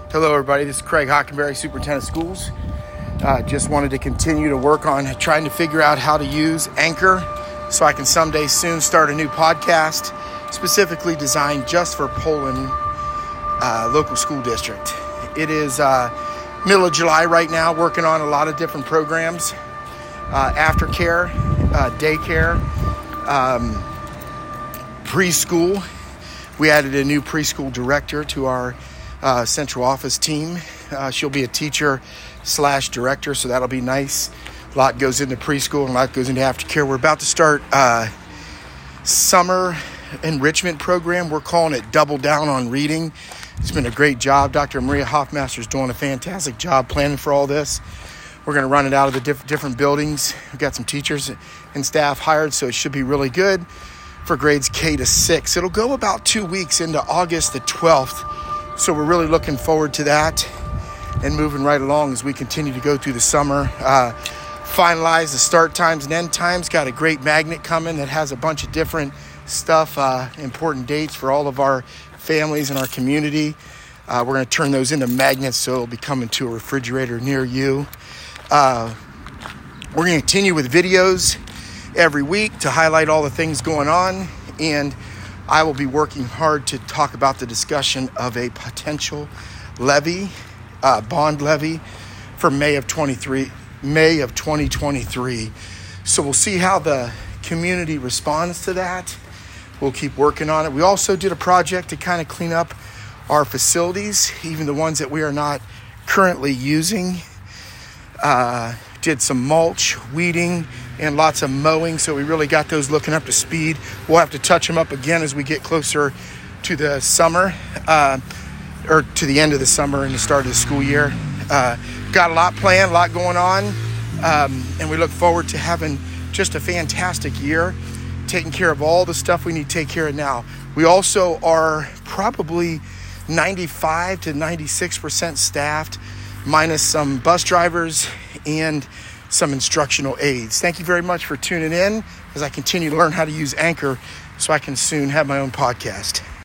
Hello, everybody. This is Craig Hockenberry, Superintendent of Schools. Just wanted to continue to work on trying to figure out how to use Anchor so I can someday soon start a new podcast specifically designed just for Poland local school district. It is middle of July right now, working on a lot of different programs, aftercare, daycare, preschool. We added a new preschool director to our central office team. She'll be a teacher/director, so that'll be nice. A lot goes into preschool and a lot goes into aftercare. We're about to start summer enrichment program. We're calling it Double Down on Reading. It's been a great job. Dr. Maria Hoffmaster is doing a fantastic job planning for all this. We're going to run it out of the different buildings. We've got some teachers and staff hired, so it should be really good for grades K to 6. It'll go about 2 weeks into August the 12th. So we're really looking forward to that and moving right along as we continue to go through the summer. Finalize the start times and end times. Got a great magnet coming that has a bunch of different stuff, important dates for all of our families in our community. We're going to turn those into magnets so it'll be coming to a refrigerator near you. We're going to continue with videos every week to highlight all the things going on, and I will be working hard to talk about the discussion of a potential levy, bond levy for May of 2023. So we'll see how the community responds to that. We'll keep working on it. We also did a project to kind of clean up our facilities, even the ones that we are not currently using. Did some mulch, weeding, and lots of mowing, so we really got those looking up to speed. We'll have to touch them up again as we get closer to the summer, or to the end of the summer and the start of the school year. Got a lot planned, a lot going on, and we look forward to having just a fantastic year, taking care of all the stuff we need to take care of now. We also are probably 95 to 96% staffed, minus some bus drivers and some instructional aides. Thank you very much for tuning in as I continue to learn how to use Anchor so I can soon have my own podcast.